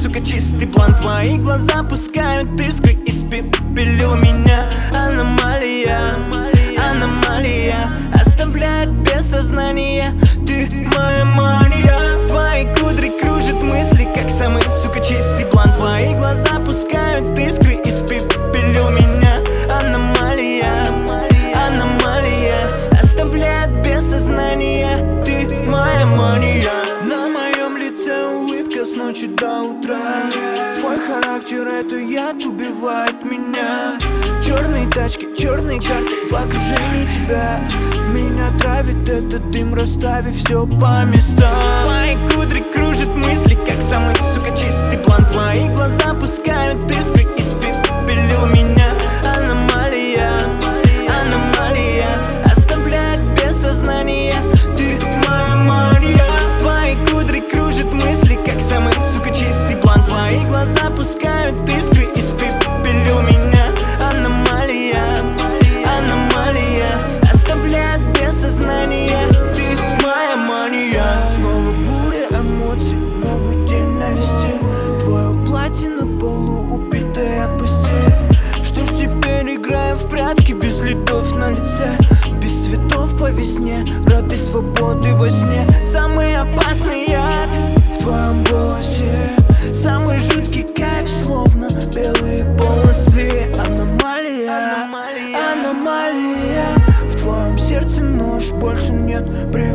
сука, чистый блант. Твои глаза пускают искры, испепелил меня. Аномалия, аномалия, оставляет без сознания. Ты моя мания. Твои кудри кружат мысли, как самый, сука, чистый блант. Твои глаза пускают искры, испепелил меня. Аномалия, аномалия, оставляет без сознания. Ты моя мания. На моем лице улыбка с ночи до утра. Твой характер, это яд, убивает меня. Черные тачки, черные карты в окружении тебя. Меня травит этот дым, расставив все по местам. Твои кудри кружат мысли, как самый, сука, чистый блант. Твои глаза пускают искры, испепелил меня. Аномалия, аномалия, оставляет без сознания. Ты моя мания. Твои кудри кружат мысли, как самый, сука, чистый блант. Твои глаза пускают искры, испепелил меня. Аномалия, аномалия, оставляет без сознания. Ты моя мания. Снова буря эмоций, новый день на листе. Твое платье на полу, убитая постель. Что ж теперь играем в прятки, без следов на лице, без цветов по весне, радость свободы во сне. Самый опасный яд в твоем голосе, самый жуткий кайф, словно белые полосы. Аномалия, аномалия, в твоем сердце нож, больше нет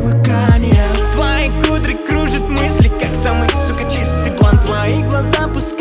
привыкания. Твои кудри кружат мысли, как самый, сука, чистый блант. Твои глаза пускают